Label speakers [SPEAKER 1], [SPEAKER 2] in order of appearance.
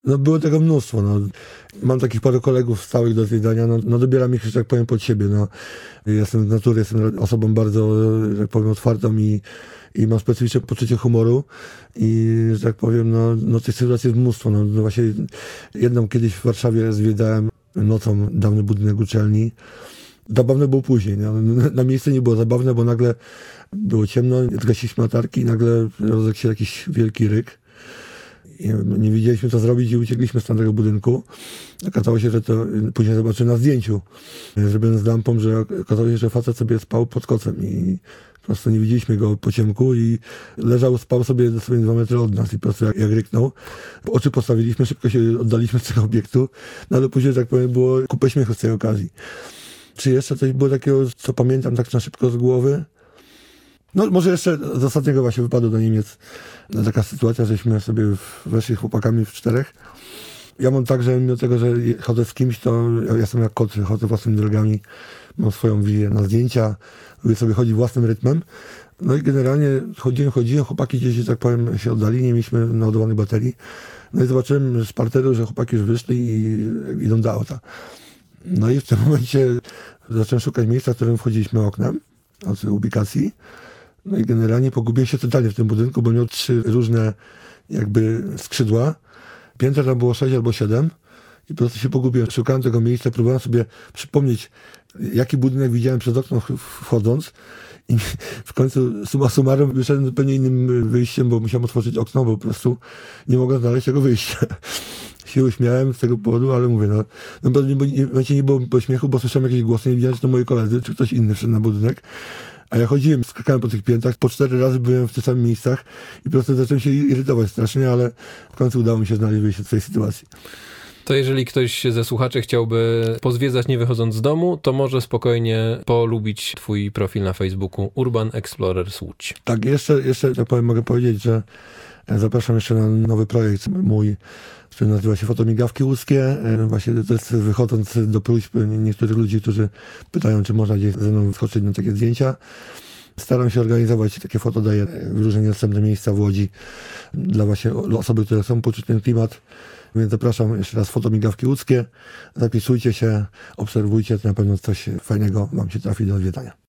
[SPEAKER 1] No było tego mnóstwo. No. Mam takich paru kolegów stałych do zwiedzania. No dobieram ich, że tak powiem, pod siebie. No. Jestem z natury, jestem osobą bardzo, że tak powiem, otwartą i mam specyficzne poczucie humoru. I, że tak powiem, no tych sytuacji jest mnóstwo. No właśnie jedną kiedyś w Warszawie zwiedzałem nocą dawny budynek uczelni. Zabawne było później. No. Na miejscu nie było zabawne, bo nagle było ciemno, zgasiliśmy latarki i nagle rozległ się jakiś wielki ryk. Nie wiedzieliśmy, co zrobić i uciekliśmy z tamtego budynku. Okazało się, że to później zobaczyłem na zdjęciu, zrobiłem z lampą, że okazało się, że facet sobie spał pod kocem i po prostu nie widzieliśmy go po ciemku i leżał, spał sobie 2 metry od nas i po prostu jak ryknął. Oczy postawiliśmy, szybko się oddaliśmy z tego obiektu, no ale później, tak powiem, było kupę śmiechu z tej okazji. Czy jeszcze coś było takiego, co pamiętam tak na szybko z głowy? No może jeszcze z ostatniego właśnie wypadu do Niemiec taka sytuacja, żeśmy sobie weszli chłopakami w 4. Ja mam tak, że mimo tego, że chodzę z kimś, to ja jestem jak kot, chodzę własnymi drogami, mam swoją wizję na zdjęcia, lubię sobie chodzić własnym rytmem. No i generalnie chodziłem, chłopaki gdzieś, tak powiem, się oddali, nie mieliśmy naładowanych baterii. No i zobaczyłem z parteru, że chłopaki już wyszli i idą do auta. No i w tym momencie zacząłem szukać miejsca, w którym wchodziliśmy oknem od ubikacji. No i generalnie pogubiłem się totalnie w tym budynku, bo miał 3 różne jakby skrzydła. Pięter tam było 6 albo 7 i po prostu się pogubiłem. Szukałem tego miejsca, próbowałem sobie przypomnieć, jaki budynek widziałem przez okno wchodząc i w końcu summa summarum wyszedłem zupełnie innym wyjściem, bo musiałem otworzyć okno, bo po prostu nie mogłem znaleźć tego wyjścia. Się uśmiałem z tego powodu, ale mówię, no nie było pośmiechu, bo słyszałem jakieś głosy, nie wiedziałem, czy to moi koledzy, czy ktoś inny wszedł na budynek. A ja chodziłem, skakałem po tych piętrach, po 4 razy byłem w tych samych miejscach i po prostu zacząłem się irytować strasznie, ale w końcu udało mi się znaleźć wyjście z tej sytuacji.
[SPEAKER 2] To jeżeli ktoś ze słuchaczy chciałby pozwiedzać nie wychodząc z domu, to może spokojnie polubić twój profil na Facebooku Urban Explorers Łódź.
[SPEAKER 1] Tak, jeszcze tak powiem, mogę powiedzieć, że zapraszam jeszcze na nowy projekt mój, który nazywa się Fotomigawki Łódzkie. Właśnie to jest wychodząc do próśb niektórych ludzi, którzy pytają, czy można gdzieś ze mną wskoczyć na takie zdjęcia. Staram się organizować takie fotodaje w różne następne miejsca w Łodzi dla właśnie osoby, które chcą poczuć ten klimat. Więc zapraszam jeszcze raz Fotomigawki Łódzkie. Zapisujcie się, obserwujcie, to na pewno coś fajnego wam się trafi do odwiedzania.